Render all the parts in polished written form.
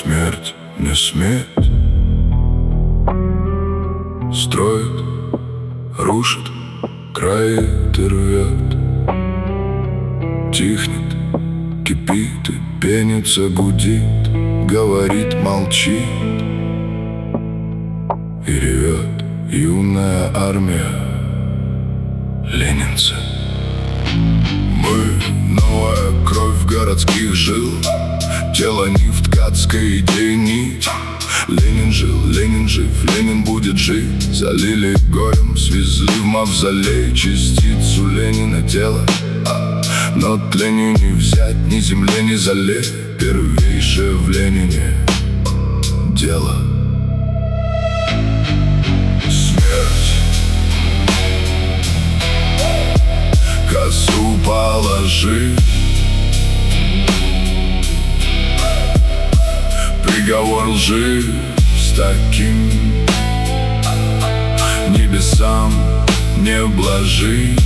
смерть, не смерть. Строит, рушит, крает и рвет. Тихнет, кипит и пенится, гудит, говорит, молчит и ревет юная армия ленинцы. Мы новая кровь городских жил, тело не в ткацкой идее нить. Ленин жил, Ленин жив, Ленин будет жить. Залили горем, свезли в мавзолей частицу Ленина тела. Но тлению не взять ни земле, ни зале. Первейшее в Ленине дело. Смерть. Косу положи, приговор лжи с таким небесам не блажить.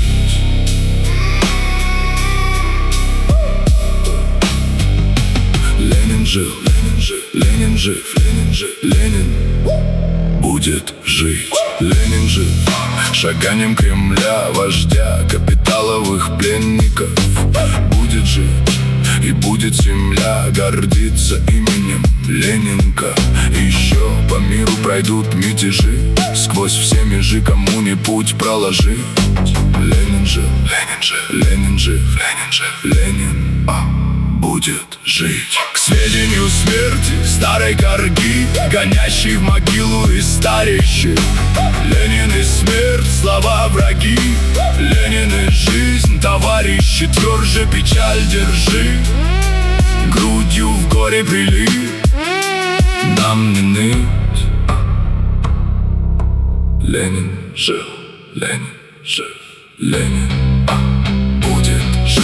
Ленин жил, Ленин жив, Ленин жив, Ленин жив, Ленин будет жить. Ленин жив шаганием Кремля, вождя капиталовых пленников. Будет жить и будет земля гордиться именем Ленинка. И еще по миру пройдут мятежи, сквозь все межи кому не путь проложить. Ленин жив, Ленин жив, Ленин жив, Ленин жив, Ленин будет жить. К сведению смерти старой корги, гонящей в могилу и старящей. Ленин и смерть, слова враги. Ленин и жизнь, товарищи, тверже печаль держи. Грудью в горе прилив, нам не ныть. Ленин жил, Ленин жив, Ленин будет жить.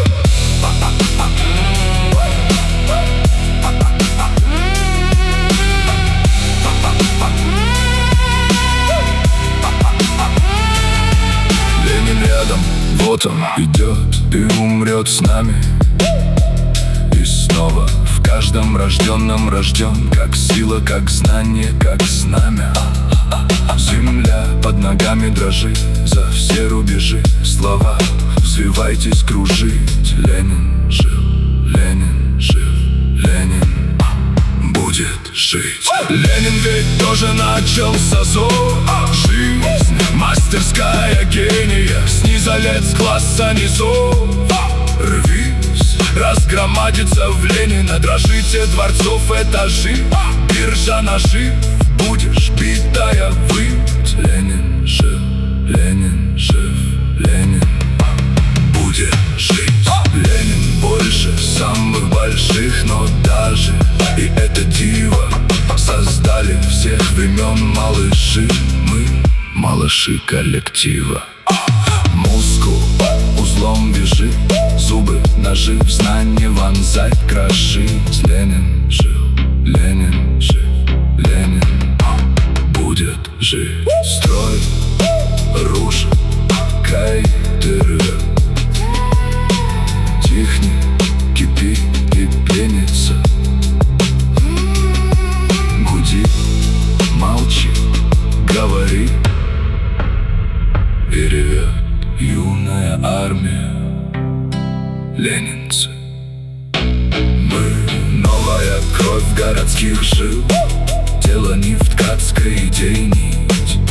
Вот он идет и умрет с нами. И снова в каждом рожденном рожден, как сила, как знание, как знамя. Земля под ногами дрожит за все рубежи. Слова взвивайтесь кружить. Ленин жил, Ленин жив, Ленин будет жить. Ленин ведь тоже начал с азов. Жизнь мастерская гения, снизу лет с класса низов. Рвись, разгромадится в Ленина, дрожите дворцов этажи. Биржа нажив, будешь битая выть. Ленин жив, Ленин жив, Ленин будет жить. Ленин больше самых больших, но даже и это диво создали всех времен малыши. Мы малыши коллектива. Мускул узлом вяжи, зубы, ножи в знанье вонзать, крошить. Ленин жил, Ленин жив, Ленин будет жить. Строй, рушит, кает и рвет. Тихнет, кипит и пенится. Гуди, молчи, говори и ревет юная армия ленинцы. Мы новая кровь городских жил, тело не в ткацкой идее нить.